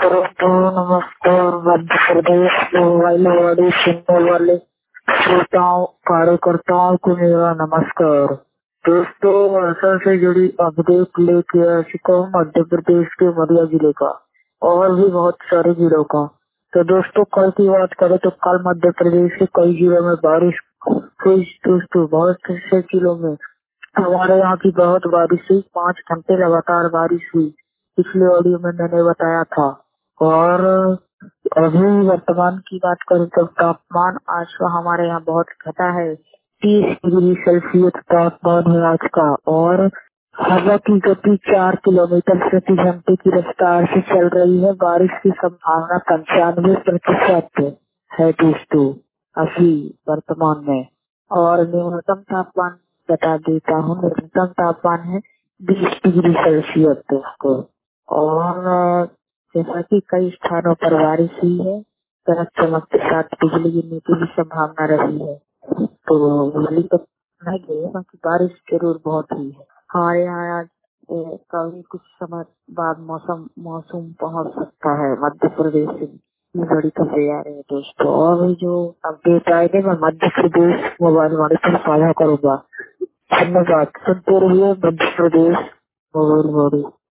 तो नमस्कार मध्य प्रदेश मोबाइल वाले सुनने वाले श्रोताओं कार्यकर्ताओं को मेरा नमस्कार। दोस्तों, असर से जुड़ी अपडेट लेके आ चुका हूँ मध्य प्रदेश के उमरिया जिले का और भी बहुत सारे जिलों का। तो दोस्तों, कल की बात करें तो कल मध्य प्रदेश के कई जिलों में बारिश हुई। दोस्तों, बहुत से जिलों में हमारे यहाँ की बहुत बारिश हुई। 5 घंटे लगातार बारिश हुई, पिछले ऑडियो में मैंने बताया था। और अभी वर्तमान की बात करें तो तापमान आज का हमारे यहाँ बहुत घटा है। 30 डिग्री सेल्सियस तापमान है आज का। और हवा की गति 4 किलोमीटर प्रति घंटे की रफ्तार से चल रही है। बारिश की संभावना 95% है दोस्तों अभी वर्तमान में। और न्यूनतम तापमान बता देता हूँ, न्यूनतम तापमान है 20 डिग्री सेल्सियस दोस्तों। और जैसा कि कई स्थानों पर बारिश हुई है, गरज चमक के साथ बिजली गिरने की भी संभावना रही है। तो बिजली तो नहीं गई है, बाकी बारिश जरूर बहुत हुई है हमारे यहाँ आज। कभी कुछ समय बाद मौसम पहुंच सकता है मध्य प्रदेश से। ये बड़ी खबरें आ रही है दोस्तों। और भी जो अपडेट आएंगे मैं मध्य प्रदेश मोबाइल वाले पर साझा करूंगा। धन्यवाद। सुनते रहिए मध्य प्रदेश मोबाइल वाले।